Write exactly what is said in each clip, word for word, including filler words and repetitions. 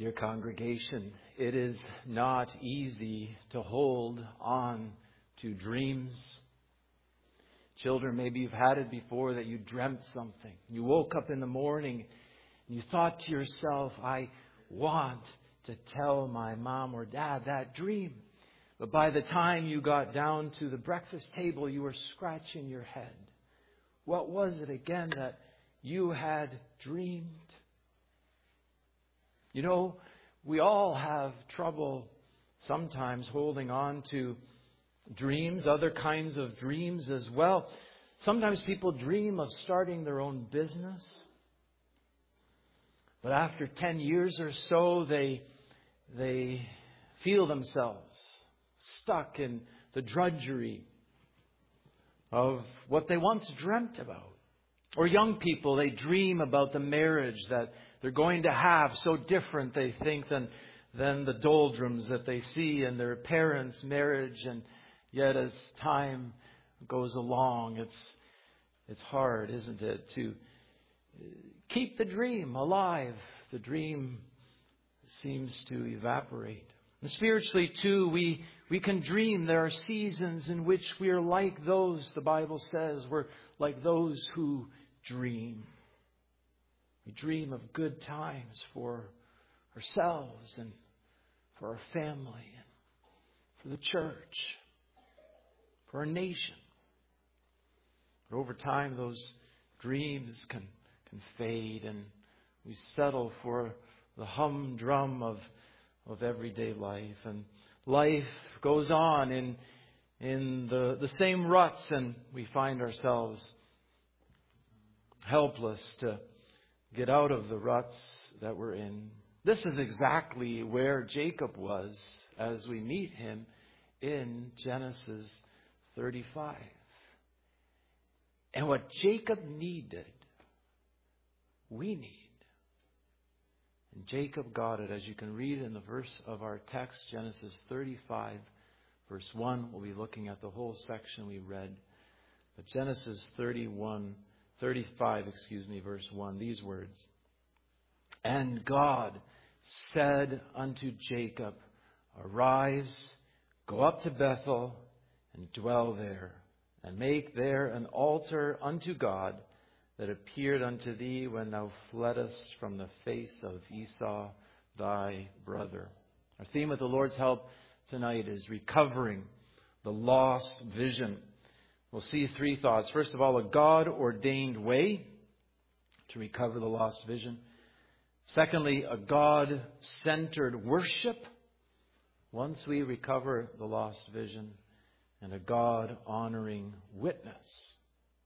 Dear congregation, it is not easy to hold on to dreams. Children, maybe you've had it before that you dreamt something. You woke up in the morning and you thought to yourself, I want to tell my mom or dad that dream. But by the time you got down to the breakfast table, you were scratching your head. What was it again that you had dreamed? You know, we all have trouble sometimes holding on to dreams, other kinds of dreams as well. Sometimes people dream of starting their own business. But after ten years or so, they, they feel themselves stuck in the drudgery of what they once dreamt about. Or young people, they dream about the marriage that they're going to have, so different they think than, than the doldrums that they see in their parents' marriage. And yet as time goes along, it's, it's hard, isn't it, to keep the dream alive. The dream seems to evaporate. And spiritually, too, we, we can dream. There are seasons in which we are like those, the Bible says, we're like those who dream. We dream of good times for ourselves and for our family and for the church, for our nation. But over time, those dreams can, can fade, and we settle for the humdrum of, of everyday life. And life goes on in, in the, the same ruts, and we find ourselves helpless to get out of the ruts that we're in. This is exactly where Jacob was as we meet him in Genesis thirty-five. And what Jacob needed, we need. And Jacob got it, as you can read in the verse of our text, Genesis thirty-five, verse one. We'll be looking at the whole section we read. But Genesis thirty-one, thirty-five, excuse me, verse one, these words. And God said unto Jacob, Arise, go up to Bethel, and dwell there, and make there an altar unto God that appeared unto thee when thou fleddest from the face of Esau thy brother. Our theme with the Lord's help tonight is recovering the lost vision. We'll see three thoughts. First of all, a God-ordained way to recover the lost vision. Secondly, a God-centered worship once we recover the lost vision. And a God-honoring witness.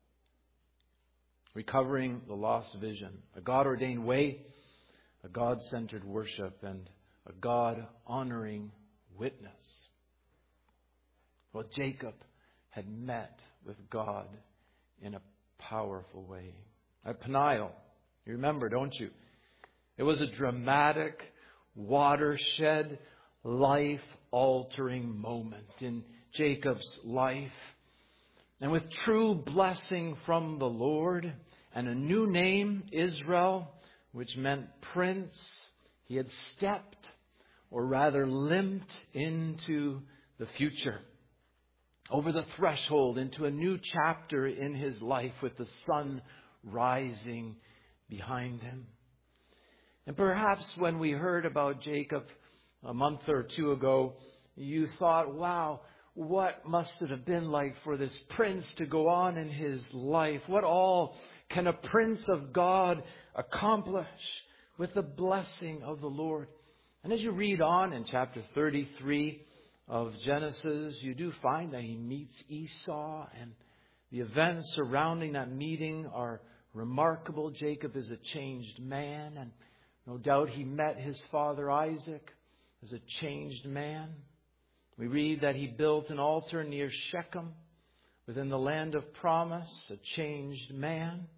Recovering the lost vision. A God-ordained way, a God-centered worship, and a God-honoring witness. Well, Jacob had met with God in a powerful way. At Peniel, you remember, don't you? It was a dramatic, watershed, life-altering moment in Jacob's life. And with true blessing from the Lord and a new name, Israel, which meant prince, he had stepped, or rather limped, into the future. Over the threshold into a new chapter in his life with the sun rising behind him. And perhaps when we heard about Jacob a month or two ago, you thought, wow, what must it have been like for this prince to go on in his life? What all can a prince of God accomplish with the blessing of the Lord? And as you read on in chapter thirty-three of Genesis, you do find that he meets Esau, and the events surrounding that meeting are remarkable. Jacob is a changed man, and no doubt he met his father Isaac as a changed man. We read that he built an altar near Shechem within the land of promise, a changed man.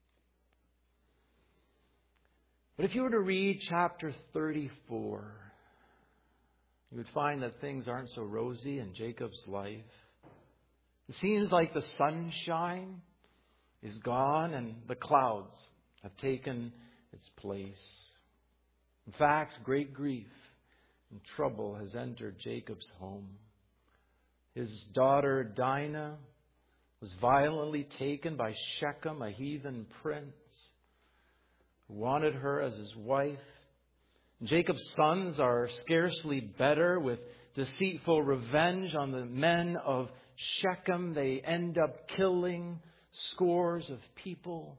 But if you were to read chapter thirty-four, you would find that things aren't so rosy in Jacob's life. It seems like the sunshine is gone and the clouds have taken its place. In fact, great grief and trouble has entered Jacob's home. His daughter Dinah was violently taken by Shechem, a heathen prince, who wanted her as his wife. Jacob's sons are scarcely better. With deceitful revenge on the men of Shechem, they end up killing scores of people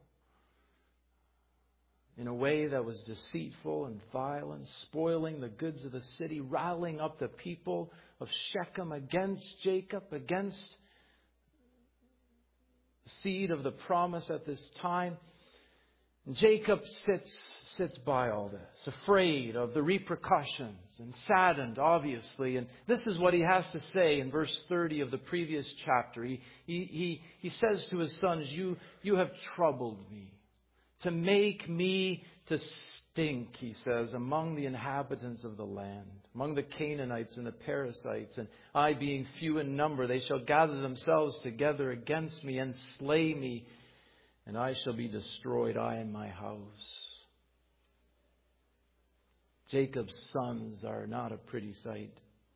in a way that was deceitful and violent, spoiling the goods of the city, rallying up the people of Shechem against Jacob, against the seed of the promise at this time. And Jacob sits sits by all this, afraid of the repercussions and saddened, obviously. And this is what he has to say in verse thirty of the previous chapter. He he he, he says to his sons, you, you have troubled me to make me to stink, he says, among the inhabitants of the land, among the Canaanites and the Perizzites. And I, being few in number, they shall gather themselves together against me and slay me, and I shall be destroyed, I and my house. Jacob's sons are not a pretty sight.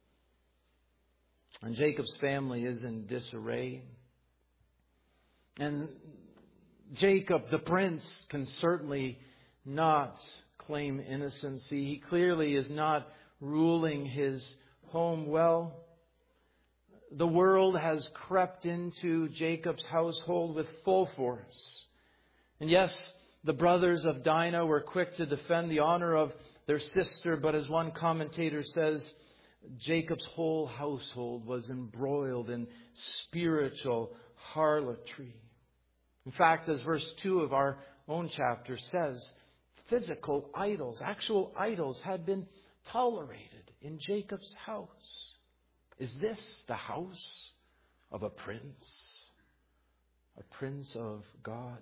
And Jacob's family is in disarray. And Jacob, the prince, can certainly not claim innocency. He clearly is not ruling his home well. The world has crept into Jacob's household with full force. And yes, the brothers of Dinah were quick to defend the honor of their sister, but as one commentator says, Jacob's whole household was embroiled in spiritual harlotry. In fact, as verse two of our own chapter says, physical idols, actual idols, had been tolerated in Jacob's house. Is this the house of a prince? A prince of God?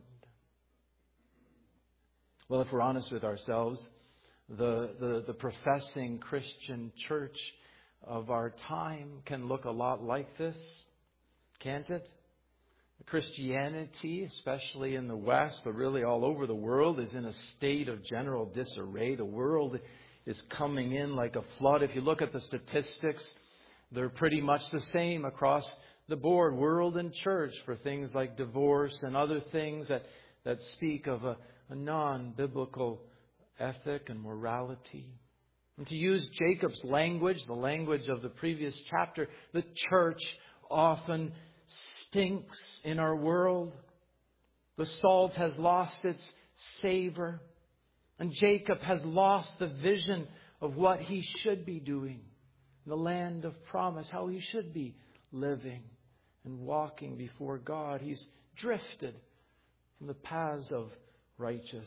Well, if we're honest with ourselves, the, the, the professing Christian church of our time can look a lot like this, can't it? Christianity, especially in the West, but really all over the world, is in a state of general disarray. The world is coming in like a flood. If you look at the statistics, they're pretty much the same across the board, world and church, for things like divorce and other things that, that speak of a, a non-biblical ethic and morality. And to use Jacob's language, the language of the previous chapter, the church often stinks in our world. The salt has lost its savor. And Jacob has lost the vision of what he should be doing in the land of promise, how he should be living and walking before God. He's drifted from the paths of righteousness.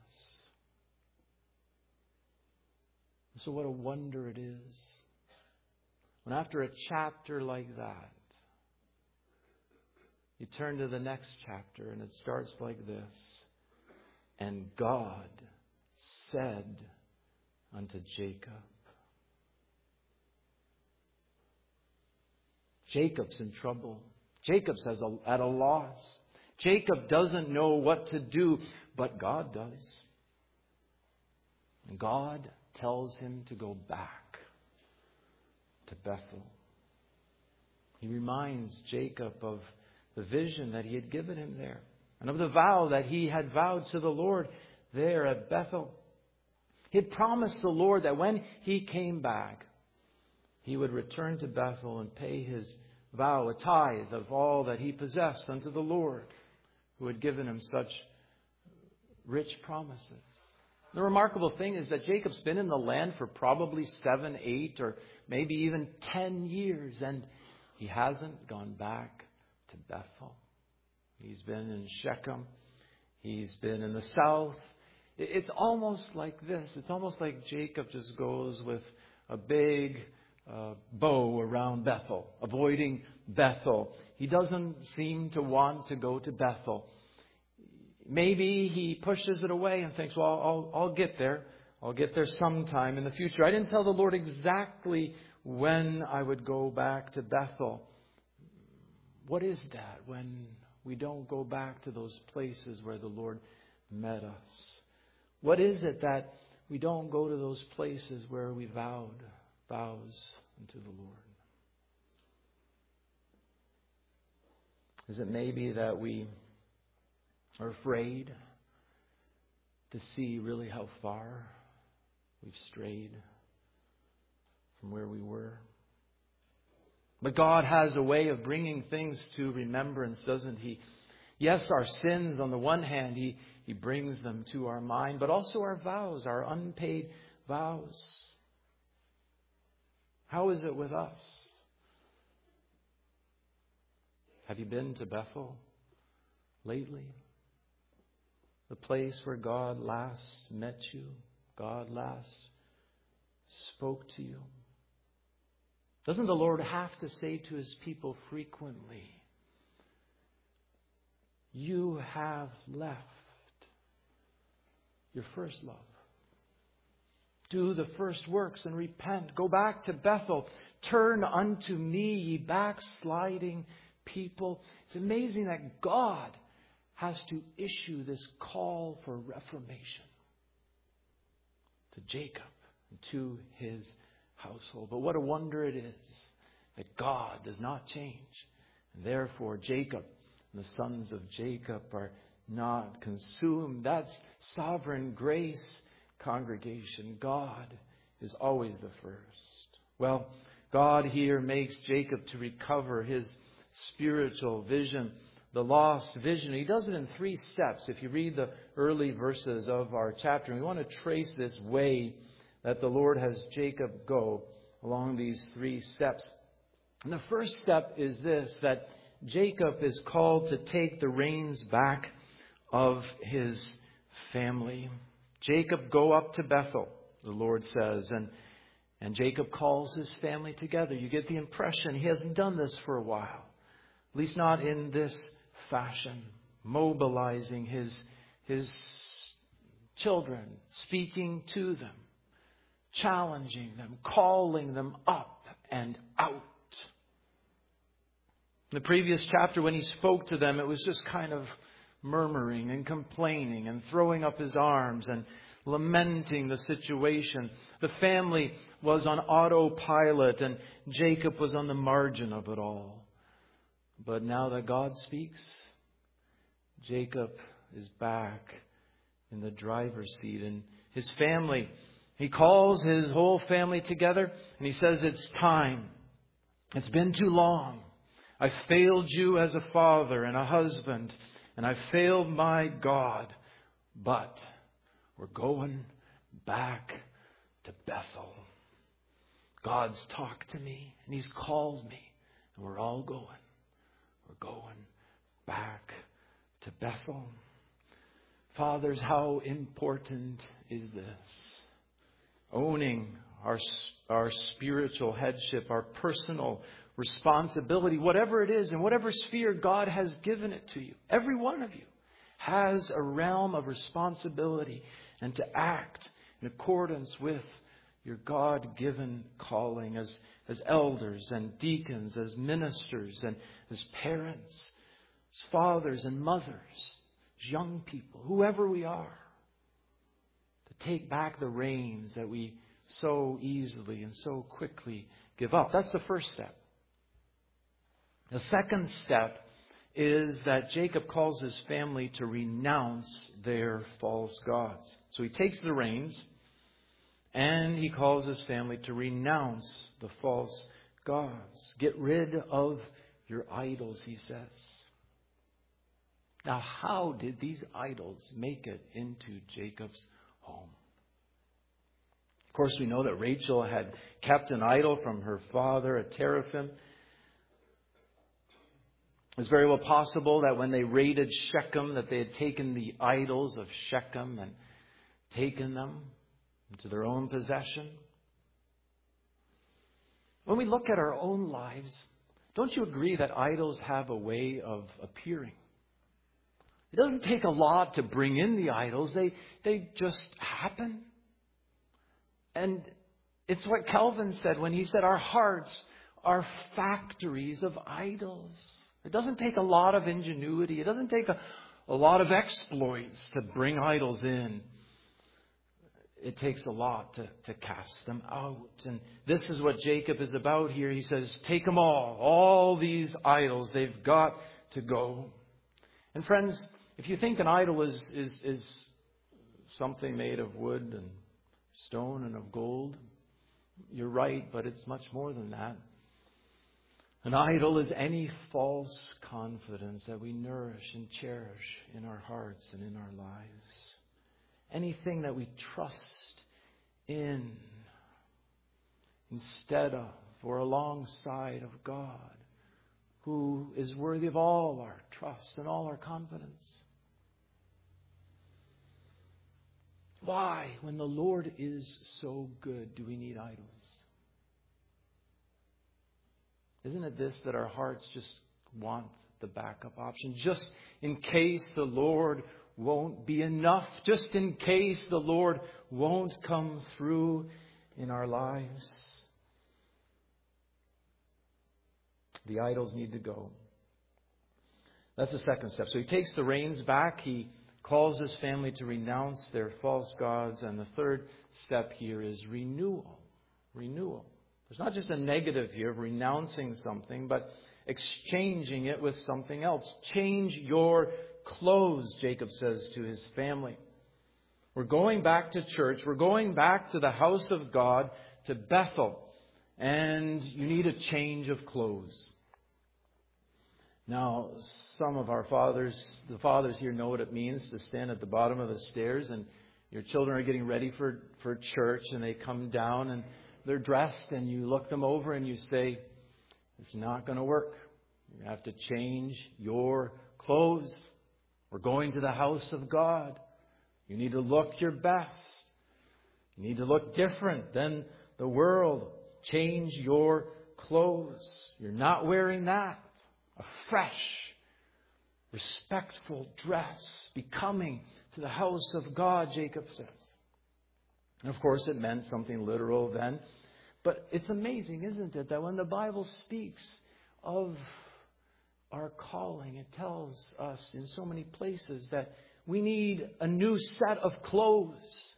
So what a wonder it is when after a chapter like that, you turn to the next chapter and it starts like this. And God said unto Jacob. Jacob's in trouble. Jacob's at a loss. Jacob doesn't know what to do, but God does. And God tells him to go back to Bethel. He reminds Jacob of the vision that he had given him there, and of the vow that he had vowed to the Lord there at Bethel. He had promised the Lord that when he came back, he would return to Bethel and pay his vow, a tithe of all that he possessed unto the Lord, who had given him such rich promises. The remarkable thing is that Jacob's been in the land for probably seven, eight, or maybe even ten years, and he hasn't gone back to Bethel. He's been in Shechem. He's been in the south. It's almost like this. It's almost like Jacob just goes with a big uh, bow around Bethel, avoiding Bethel. He doesn't seem to want to go to Bethel. Maybe he pushes it away and thinks, well, I'll, I'll get there. I'll get there sometime in the future. I didn't tell the Lord exactly when I would go back to Bethel. What is that when we don't go back to those places where the Lord met us? What is it that we don't go to those places where we vowed vows unto the Lord? Is it maybe that we are afraid to see really how far we've strayed from where we were? But God has a way of bringing things to remembrance, doesn't He? Yes, our sins, on the one hand, He, he brings them to our mind, but also our vows, our unpaid vows. How is it with us? Have you been to Bethel lately? The place where God last met you, God last spoke to you. Doesn't the Lord have to say to His people frequently, you have left your first love. Do the first works and repent. Go back to Bethel. Turn unto me, ye backsliding people. It's amazing that God has to issue this call for reformation to Jacob and to his household. But what a wonder it is that God does not change. And therefore, Jacob and the sons of Jacob are not consumed. That's sovereign grace, congregation. God is always the first. Well, God here makes Jacob to recover his spiritual vision, the lost vision. He does it in three steps. If you read the early verses of our chapter, we want to trace this way that the Lord has Jacob go along these three steps. And the first step is this, that Jacob is called to take the reins back of his family. Jacob, go up to Bethel, the Lord says, and, and Jacob calls his family together. You get the impression he hasn't done this for a while, at least not in this fashion, mobilizing his, his children, speaking to them, challenging them, calling them up and out. In the previous chapter, when he spoke to them, it was just kind of murmuring and complaining and throwing up his arms and lamenting the situation. The family was on autopilot and Jacob was on the margin of it all. But now that God speaks, Jacob is back in the driver's seat. And his family, he calls his whole family together and he says, it's time. It's been too long. I failed you as a father and a husband, and I failed my God. But we're going back to Bethel. God's talked to me, and He's called me, and we're all going. We're going back to Bethel. Fathers, how important is this? Owning our, our spiritual headship, our personal responsibility, whatever it is, in whatever sphere God has given it to you. Every one of you has a realm of responsibility and to act in accordance with your God-given calling as, as elders and deacons, as ministers and as parents, as fathers and mothers, as young people, whoever we are, to take back the reins that we so easily and so quickly give up. That's the first step. The second step is that Jacob calls his family to renounce their false gods. So he takes the reins and he calls his family to renounce the false gods. Get rid of your idols, he says. Now, how did these idols make it into Jacob's home? Of course, we know that Rachel had kept an idol from her father, a teraphim. It's very well possible that when they raided Shechem, that they had taken the idols of Shechem and taken them into their own possession. When we look at our own lives, don't you agree that idols have a way of appearing? It doesn't take a lot to bring in the idols. They, they just happen. And it's what Calvin said when he said our hearts are factories of idols. It doesn't take a lot of ingenuity. It doesn't take a, a lot of exploits to bring idols in. it takes a lot to, to cast them out. And this is what Jacob is about here. He says, take them all. All these idols, they've got to go. And friends, if you think an idol is, is, is something made of wood and stone and of gold, you're right, but it's much more than that. An idol is any false confidence that we nourish and cherish in our hearts and in our lives. Anything that we trust in instead of or alongside of God, who is worthy of all our trust and all our confidence. Why, when the Lord is so good, do we need idols? Isn't it this that our hearts just want the backup option? Just in case the Lord won't be enough. Just in case the Lord won't come through in our lives. The idols need to go. That's the second step. So he takes the reins back. He calls his family to renounce their false gods. And the third step here is renewal. Renewal. There's not just a negative here of renouncing something, but exchanging it with something else. Change your clothes, Jacob says to his family. We're going back to church. We're going back to the house of God, to Bethel. And you need a change of clothes. Now, some of our fathers, the fathers here know what it means to stand at the bottom of the stairs and your children are getting ready for, for church and they come down and they're dressed and you look them over and you say, it's not going to work. You have to change your clothes. We're going to the house of God. You need to look your best. You need to look different than the world. Change your clothes. You're not wearing that. A fresh, respectful dress, becoming to the house of God, Jacob says. And of course, it meant something literal then. But it's amazing, isn't it, that when the Bible speaks of our calling, it tells us in so many places that we need a new set of clothes.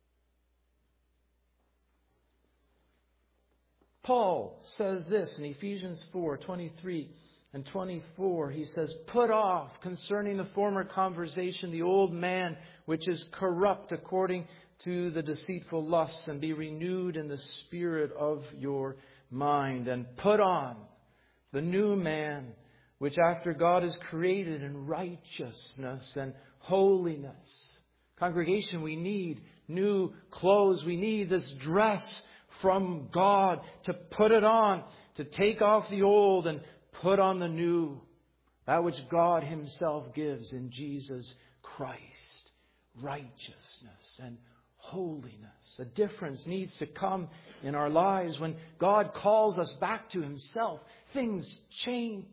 Paul says this in Ephesians four, twenty-three and twenty-four. He says, put off concerning the former conversation the old man which is corrupt according to the deceitful lusts, and be renewed in the spirit of your mind, and put on the new man which after God is created in righteousness and holiness. Congregation, we need new clothes. We need this dress from God to put it on, to take off the old and put on the new. That which God Himself gives in Jesus Christ. Righteousness and holiness. A difference needs to come in our lives. When God calls us back to Himself, things change.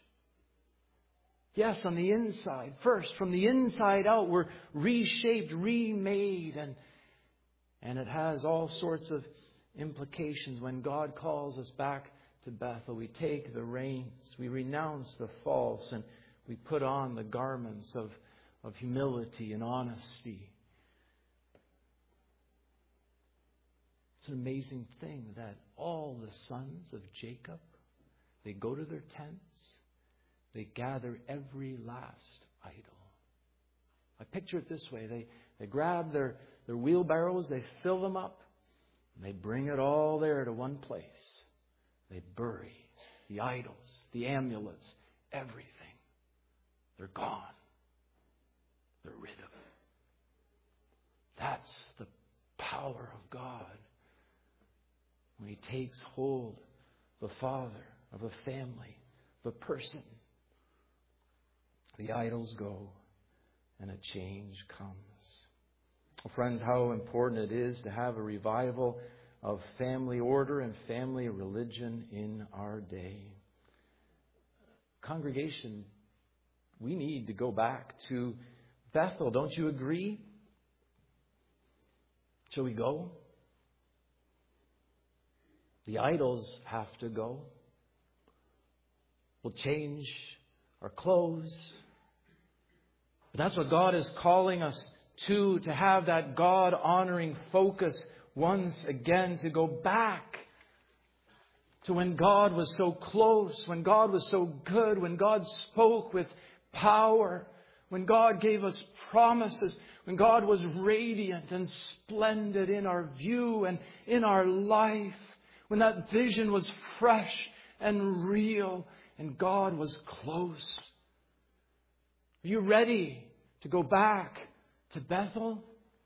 Yes, on the inside. First, from the inside out, we're reshaped, remade. And, and it has all sorts of implications. When God calls us back to Bethel, we take the reins, we renounce the false, and we put on the garments of, of humility and honesty. It's an amazing thing that all the sons of Jacob, they go to their tents, they gather every last idol. I picture it this way. They, they grab their, their wheelbarrows, they fill them up, and they bring it all there to one place. They bury the idols, the amulets, everything. They're gone. They're rid of it. That's the power of God. When He takes hold of the father, of a family, of a person, the idols go and a change comes. Well, friends, how important it is to have a revival of family order and family religion in our day. Congregation, we need to go back to Bethel. Don't you agree? Shall we go? The idols have to go. We'll change our clothes. But that's what God is calling us Two, to have that God-honoring focus once again, to go back to when God was so close, when God was so good, when God spoke with power, when God gave us promises, when God was radiant and splendid in our view and in our life, when that vision was fresh and real and God was close. Are you ready to go back to Bethel?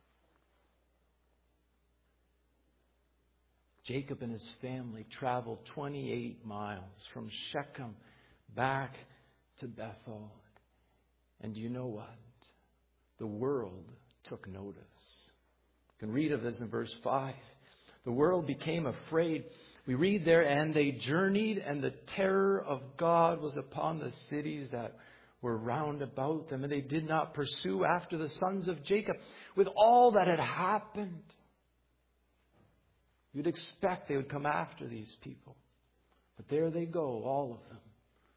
Jacob and his family traveled twenty-eight miles from Shechem back to Bethel. And do you know what? The world took notice. You can read of this in verse five. The world became afraid. We read there, and they journeyed, and the terror of God was upon the cities that were round about them. And they did not pursue after the sons of Jacob. With all that had happened, you'd expect they would come after these people. But there they go, all of them.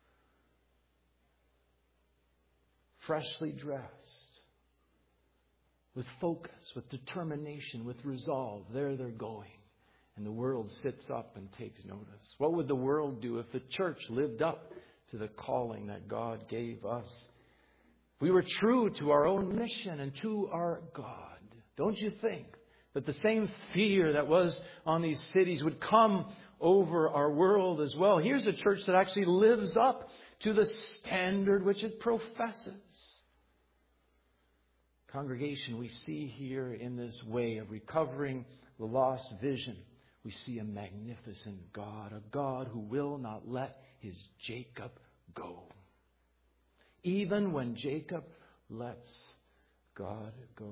Freshly dressed. With focus, with determination, with resolve. There they're going. And the world sits up and takes notice. What would the world do if the church lived up to the calling that God gave us? If we were true to our own mission and to our God, don't you think that the same fear that was on these cities would come over our world as well? Here's a church that actually lives up to the standard which it professes. Congregation, we see here in this way of recovering the lost vision, we see a magnificent God, a God who will not let his Jacob go. Even when Jacob lets God go.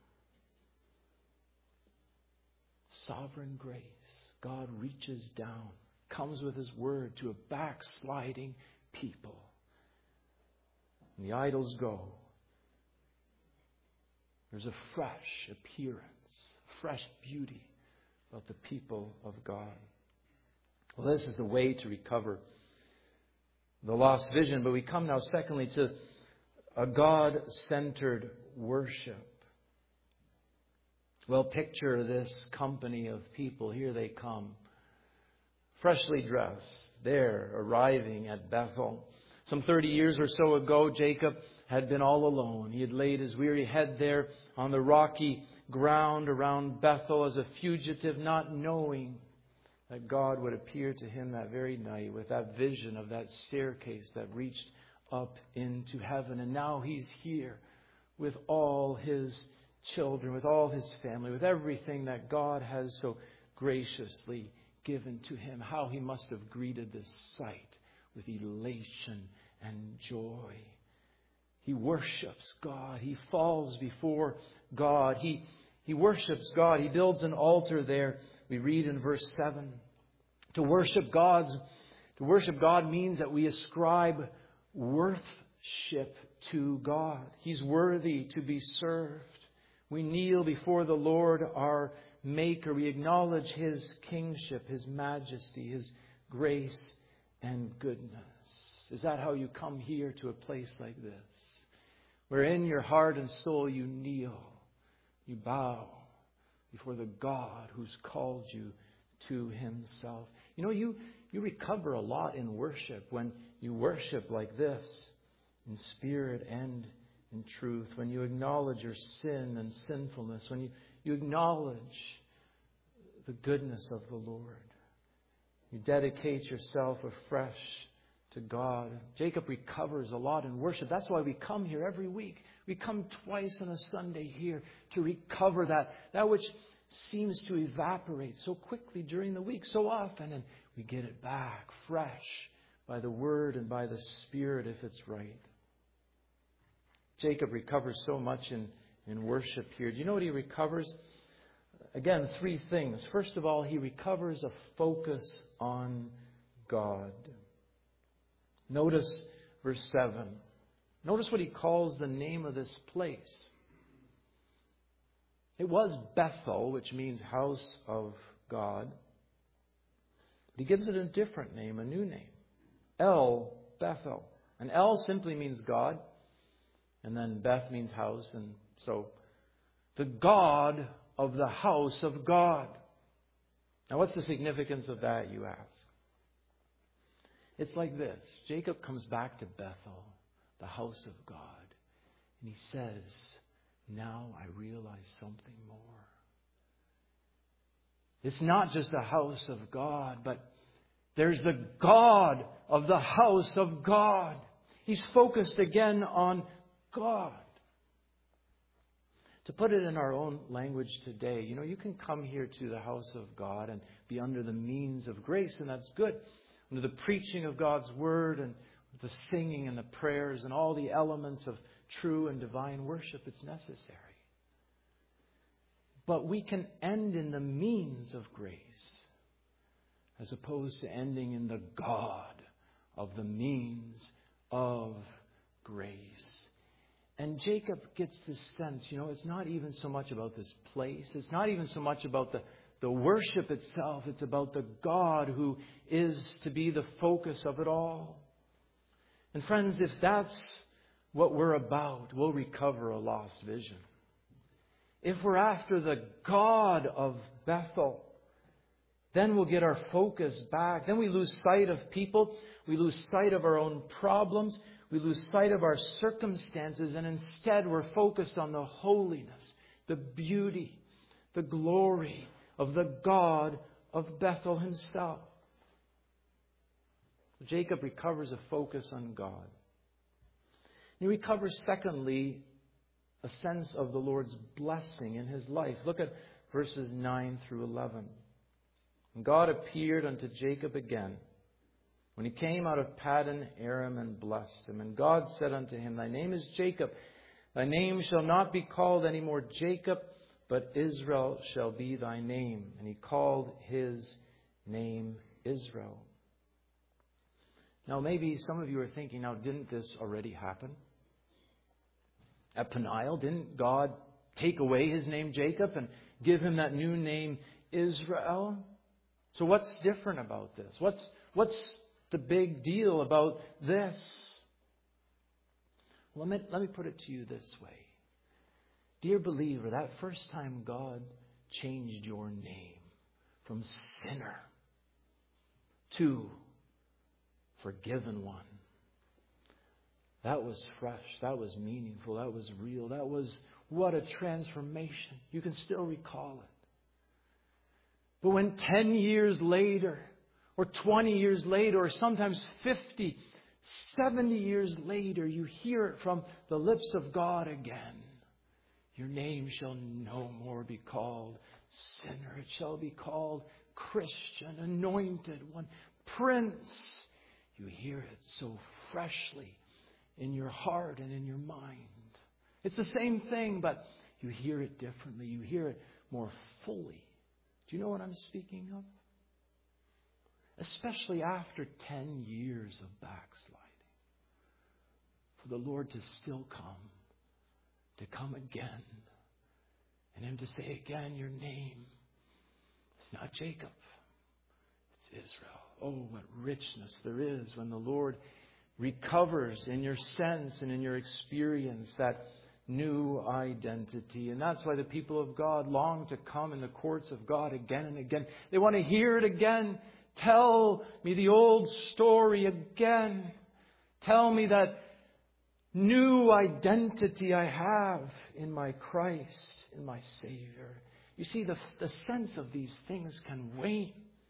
Sovereign grace. God reaches down, comes with his word to a backsliding people. And the idols go. There's a fresh appearance, fresh beauty about the people of God. Well, this is the way to recover the lost vision. But we come now, secondly, to a God-centered worship. Well, picture this company of people. Here they come, freshly dressed. They're arriving at Bethel. Some thirty years or so ago, Jacob had been all alone. He had laid his weary head there on the rocky ground around Bethel as a fugitive, not knowing that God would appear to him that very night with that vision of that staircase that reached up into heaven. And now he's here with all his children, with all his family, with everything that God has so graciously given to him. How he must have greeted this sight with elation and joy. He worships God. He falls before God. He, he worships God. He builds an altar there. We read in verse seven. To worship God, to worship God means that we ascribe worthship to God. He's worthy to be served. We kneel before the Lord, our Maker. We acknowledge his kingship, his majesty, his grace and goodness. Is that how you come here to a place like this? Where in your heart and soul you kneel, you bow before the God who's called you to himself. You know, you, you recover a lot in worship when you worship like this, in spirit and in truth. When you acknowledge your sin and sinfulness. When you, you acknowledge the goodness of the Lord. You dedicate yourself afresh to God. Jacob recovers a lot in worship. That's why we come here every week. We come twice on a Sunday here to recover that, that which seems to evaporate so quickly during the week, so often, and we get it back fresh by the Word and by the Spirit if it's right. Jacob recovers so much in, in worship here. Do you know what he recovers? Again, three things. First of all, he recovers a focus on God. Notice verse seven. Notice what he calls the name of this place. It was Bethel, which means house of God. But he gives it a different name, a new name. El Bethel. And El simply means God. And then Beth means house. And so the God of the house of God. Now, what's the significance of that, you ask? It's like this. Jacob comes back to Bethel, the house of God, and he says, now I realize something more. It's not just the house of God, but there's the God of the house of God. He's focused again on God. To put it in our own language today, you know, you can come here to the house of God and be under the means of grace, and that's good. Under the preaching of God's Word and the singing and the prayers and all the elements of true and divine worship, it's necessary. But we can end in the means of grace as opposed to ending in the God of the means of grace. And Jacob gets this sense, you know, it's not even so much about this place. It's not even so much about the, the worship itself. It's about the God who is to be the focus of it all. And friends, if that's what we're about, we'll recover a lost vision. If we're after the God of Bethel, then we'll get our focus back. Then we lose sight of people. We lose sight of our own problems. We lose sight of our circumstances. And instead we're focused on the holiness, the beauty, the glory of the God of Bethel himself. Jacob recovers a focus on God. He recovers, secondly, a sense of the Lord's blessing in his life. Look at verses nine through eleven. And God appeared unto Jacob again when he came out of Paddan Aram and blessed him. And God said unto him, Thy name is Jacob. Thy name shall not be called any more Jacob, but Israel shall be thy name. And he called his name Israel. Now maybe some of you are thinking, now didn't this already happen? At Peniel, didn't God take away his name Jacob and give him that new name Israel? So what's different about this? What's what's the big deal about this? Let me, let me put it to you this way. Dear believer, that first time God changed your name from sinner to forgiven one, that was fresh. That was meaningful. That was real. That was what a transformation. You can still recall it. But when ten years later, or twenty years later, or sometimes fifty, seventy years later, you hear it from the lips of God again, your name shall no more be called sinner. It shall be called Christian, anointed one, Prince. You hear it so freshly in your heart and in your mind. It's the same thing, but you hear it differently. You hear it more fully. Do you know what I'm speaking of? Especially after ten years of backsliding. For the Lord to still come, to come again, and Him to say again, your name is not Jacob, it's Israel. Oh, what richness there is when the Lord recovers in your sense and in your experience that new identity. And that's why the people of God long to come in the courts of God again and again. They want to hear it again. Tell me the old story again. Tell me that new identity I have in my Christ, in my Savior. You see, the, the sense of these things can wane,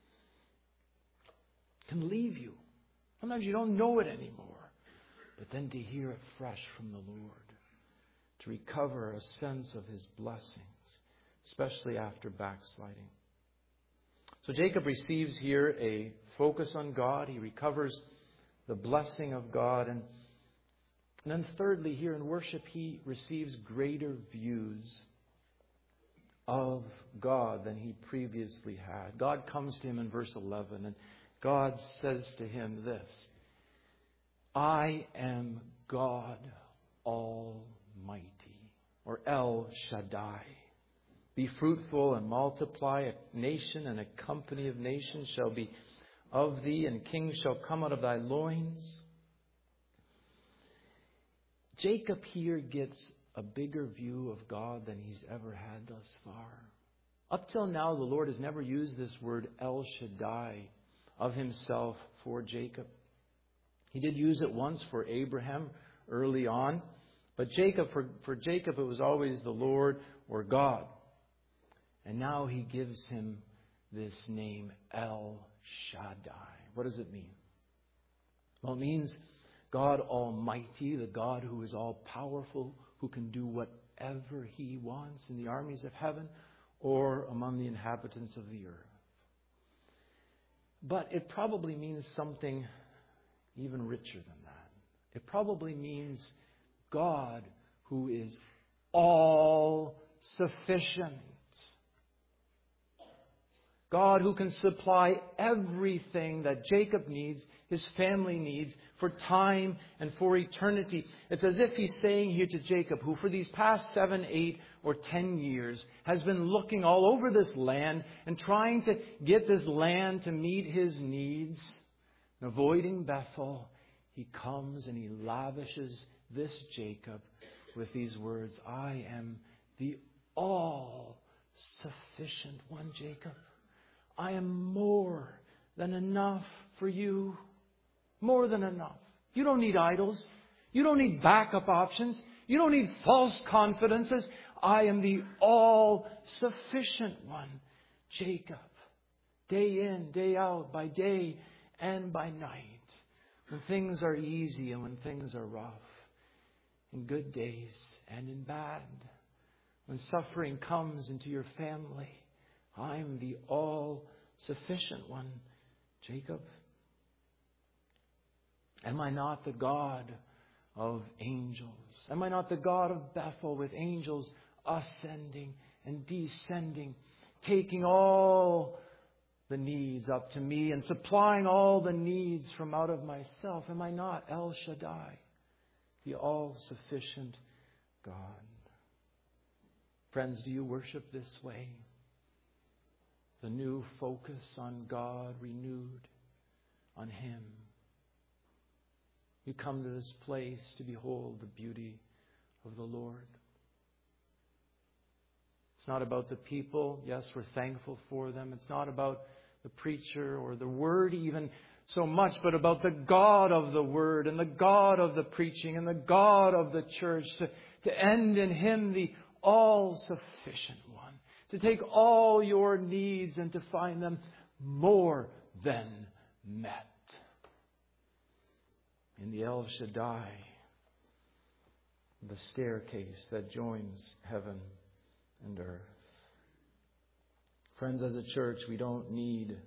can leave you. Sometimes you don't know it anymore. But then to hear it fresh from the Lord, to recover a sense of His blessings, especially after backsliding. So Jacob receives here a focus on God. He recovers the blessing of God. And, and then thirdly, here in worship, he receives greater views of God than he previously had. God comes to him in verse eleven, and God says to him this, I am God Almighty, or El Shaddai. Be fruitful and multiply. A nation and a company of nations shall be of thee, and kings shall come out of thy loins. Jacob here gets a bigger view of God than he's ever had thus far. Up till now, the Lord has never used this word El Shaddai of himself for Jacob. He did use it once for Abraham early on. But Jacob, for, for Jacob, it was always the Lord or God. And now he gives him this name, El Shaddai. What does it mean? Well, it means God Almighty, the God who is all powerful, who can do whatever he wants in the armies of heaven or among the inhabitants of the earth. But it probably means something even richer than that. It probably means God who is all sufficient. God who can supply everything that Jacob needs, his family needs, for time and for eternity. It's as if he's saying here to Jacob, who for these past seven, eight, or ten years has been looking all over this land and trying to get this land to meet his needs, and avoiding Bethel, he comes and he lavishes this Jacob with these words, I am the all-sufficient one, Jacob. I am more than enough for you. More than enough. You don't need idols. You don't need backup options. You don't need false confidences. I am the all-sufficient one, Jacob. Day in, day out, by day and by night. When things are easy and when things are rough. In good days and in bad. When suffering comes into your family. I'm the all-sufficient one, Jacob. Am I not the God of angels? Am I not the God of Bethel with angels ascending and descending, taking all the needs up to me and supplying all the needs from out of myself? Am I not El Shaddai, the all-sufficient God? Friends, do you worship this way? The new focus on God, renewed on Him. You come to this place to behold the beauty of the Lord. It's not about the people. Yes, we're thankful for them. It's not about the preacher or the word even so much, but about the God of the word and the God of the preaching and the God of the church, to, to end in Him, the all-sufficient one. To take all your needs and to find them more than met. In the El Shaddai, the staircase that joins heaven and earth. Friends, as a church, we don't need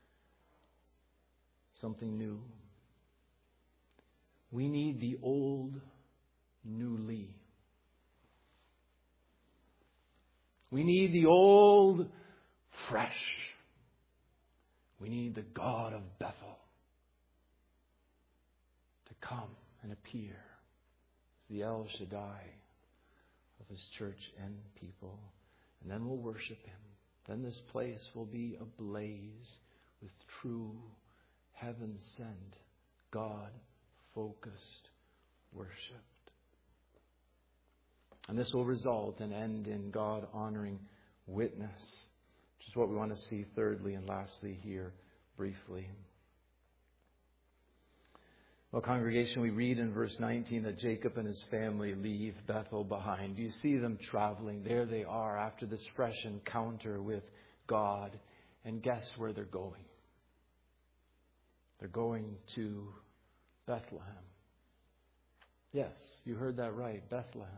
something new. We need the old newly. We need the old fresh. We need the God of Bethel to come and appear as the El Shaddai of His church and people. And then we'll worship Him. Then this place will be ablaze with true heaven-sent, God-focused worship. And this will result and end in God-honoring witness, which is what we want to see thirdly and lastly here briefly. Well, congregation, we read in verse nineteen that Jacob and his family leave Bethel behind. Do you see them traveling? There they are after this fresh encounter with God. And guess where they're going? They're going to Bethlehem. Yes, you heard that right, Bethlehem.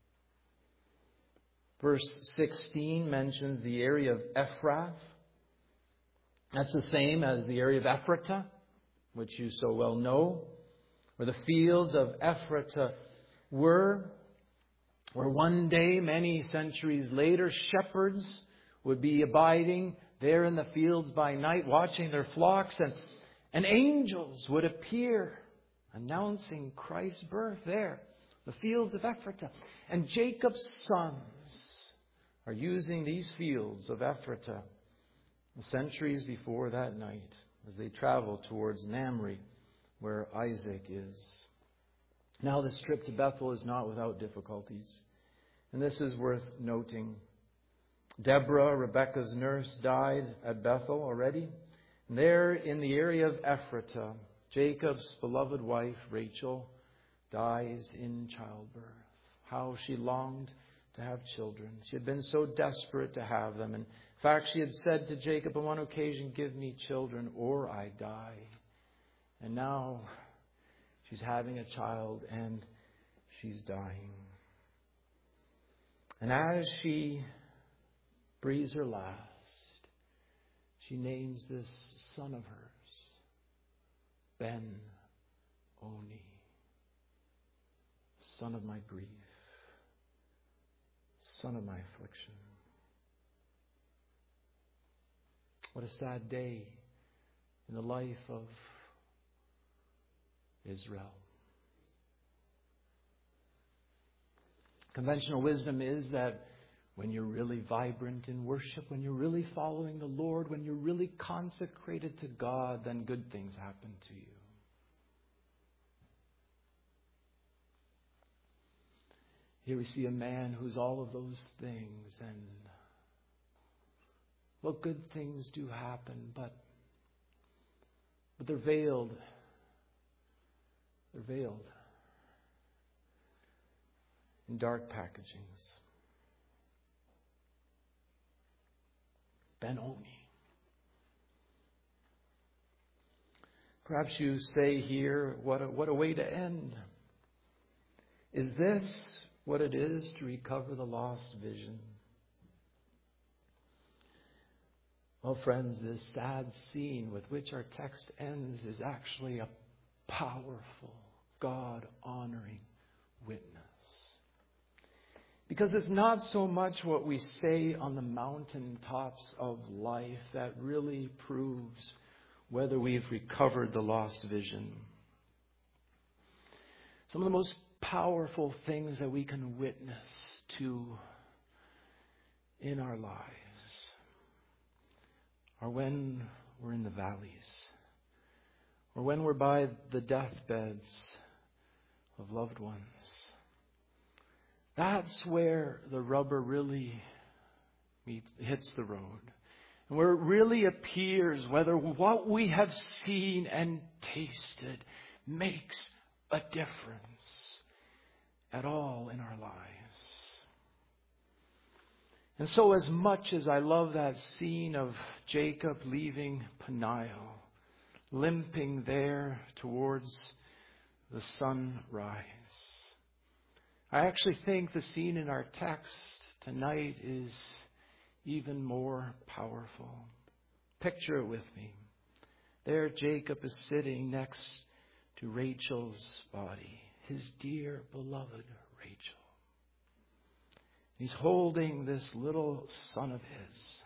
Verse sixteen mentions the area of Ephrath. That's the same as the area of Ephratah, which you so well know, where the fields of Ephratah were, where one day, many centuries later, shepherds would be abiding there in the fields by night, watching their flocks, and, and angels would appear, announcing Christ's birth there, the fields of Ephratah. And Jacob's sons are using these fields of Ephratah centuries before that night as they travel towards Mamre, where Isaac is. Now this trip to Bethel is not without difficulties. And this is worth noting. Deborah, Rebekah's nurse, died at Bethel already. And there in the area of Ephratah, Jacob's beloved wife, Rachel, dies in childbirth. How she longed to have children. She had been so desperate to have them. In fact, she had said to Jacob on one occasion, "Give me children or I die." And now she's having a child and she's dying. And as she breathes her last, she names this son of hers Ben-Oni, son of my grief, son of my affliction. What a sad day in the life of Israel. Conventional wisdom is that when you're really vibrant in worship, when you're really following the Lord, when you're really consecrated to God, then good things happen to you. Here we see a man who's all of those things, and well, good things do happen, but but they're veiled. They're veiled in dark packagings. Ben-Oni. Perhaps you say here, what a, what a way to end. Is this what it is to recover the lost vision? Well, friends, this sad scene with which our text ends is actually a powerful, God-honoring witness. Because it's not so much what we say on the mountaintops of life that really proves whether we've recovered the lost vision. Some of the most powerful things that we can witness to in our lives are when we're in the valleys, or when we're by the deathbeds of loved ones. That's where the rubber really meets, hits the road. And where it really appears whether what we have seen and tasted makes a difference at all in our lives. And so as much as I love that scene of Jacob leaving Peniel, limping there towards the sunrise, I actually think the scene in our text tonight is even more powerful. Picture it with me. There Jacob is sitting next to Rachel's body, his dear beloved Rachel. He's holding this little son of his.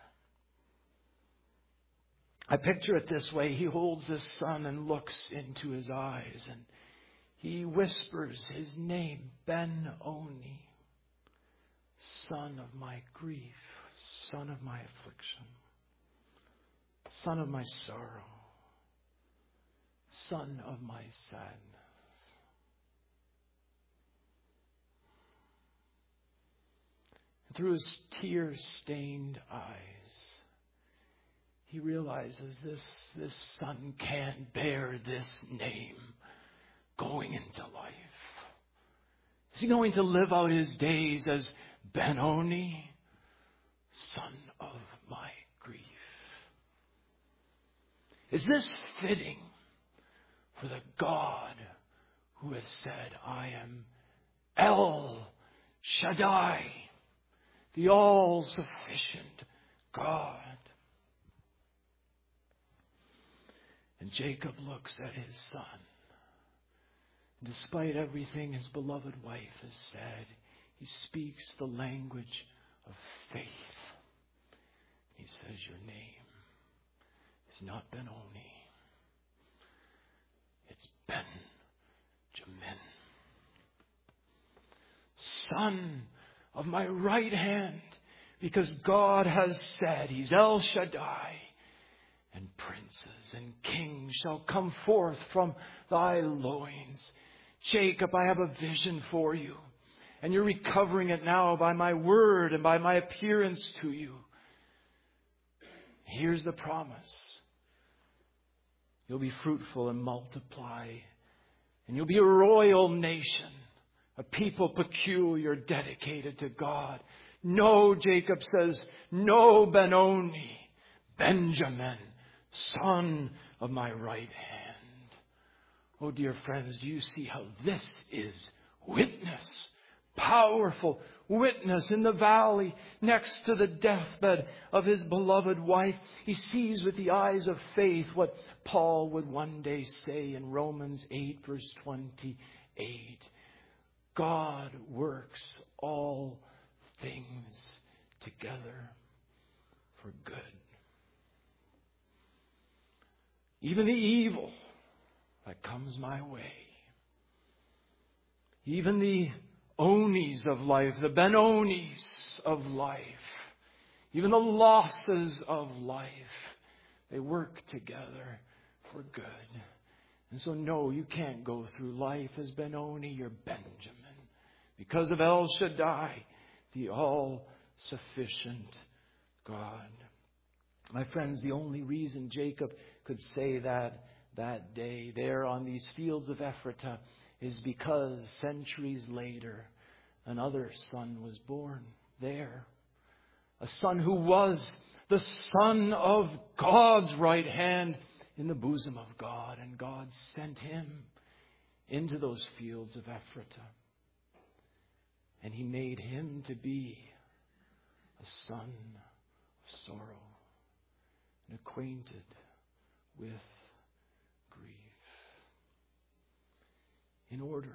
I picture it this way. He holds his son and looks into his eyes, and he whispers his name, Ben-Oni, son of my grief, son of my affliction, son of my sorrow, son of my sadness. And through his tear-stained eyes, he realizes this, this son can't bear this name going into life. Is he going to live out his days as Ben-Oni, son of my grief? Is this fitting for the God who has said, I am El Shaddai, the all-sufficient God? And Jacob looks at his son. Despite everything his beloved wife has said, he speaks the language of faith. He says, your name is not Ben-Oni. It's Ben-Jamin, son of my right hand, because God has said he's El Shaddai, and princes and kings shall come forth from thy loins. Jacob, I have a vision for you. And you're recovering it now by my word and by my appearance to you. Here's the promise. You'll be fruitful and multiply. And you'll be a royal nation. A people peculiar, dedicated to God. No, Jacob says, no, Benoni, Benjamin, son of my right hand. Oh, dear friends, do you see how this is witness? Powerful witness in the valley next to the deathbed of his beloved wife. He sees with the eyes of faith what Paul would one day say in Romans eight, verse twenty-eight. God works all things together for good. Even the evil that comes my way. Even the Onis of life, the Benonis of life, even the losses of life, they work together for good. And so no, you can't go through life as Benoni, you're Benjamin. Because of El Shaddai, the all-sufficient God. My friends, the only reason Jacob could say that that day there on these fields of Ephratah is because centuries later another son was born there. A son who was the son of God's right hand in the bosom of God. And God sent him into those fields of Ephratah. And He made him to be a son of sorrow and acquainted with grief. In order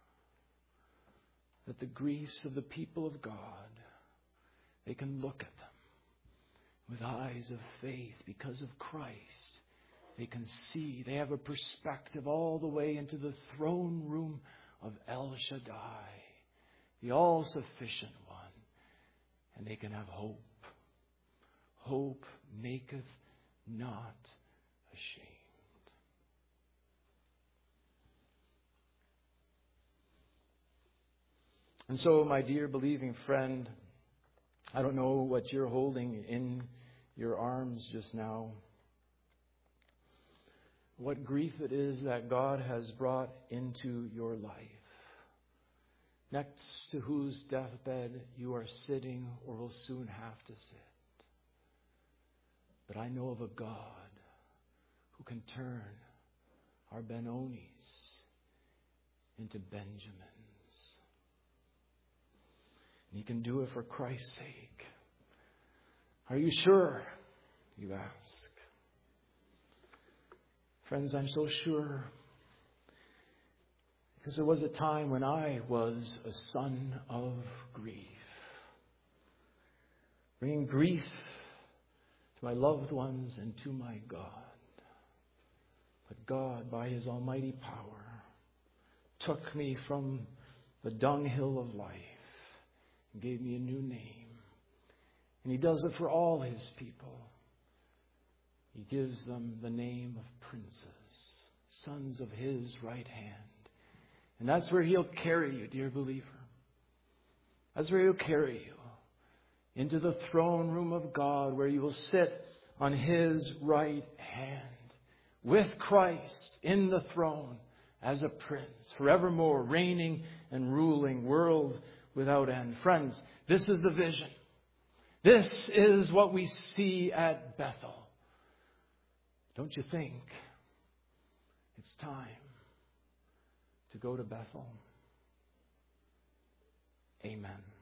that the griefs of the people of God, they can look at them with eyes of faith because of Christ. They can see, they have a perspective all the way into the throne room of El Shaddai, the all-sufficient one. And they can have hope. Hope maketh not ashamed. And so, my dear believing friend, I don't know what you're holding in your arms just now. What grief it is that God has brought into your life. Next to whose deathbed you are sitting or will soon have to sit. But I know of a God who can turn our Benonis into Benjamins. And He can do it for Christ's sake. Are you sure? You ask. Friends, I'm so sure. Because there was a time when I was a son of grief. Bringing grief to my loved ones and to my God. But God, by His almighty power, took me from the dunghill of life and gave me a new name. And He does it for all His people. He gives them the name of princes, sons of His right hand. And that's where He'll carry you, dear believer. That's where He'll carry you. Into the throne room of God, where you will sit on His right hand. With Christ in the throne as a prince. Forevermore reigning and ruling, world without end. Friends, this is the vision. This is what we see at Bethel. Don't you think it's time to go to Bethel? Amen.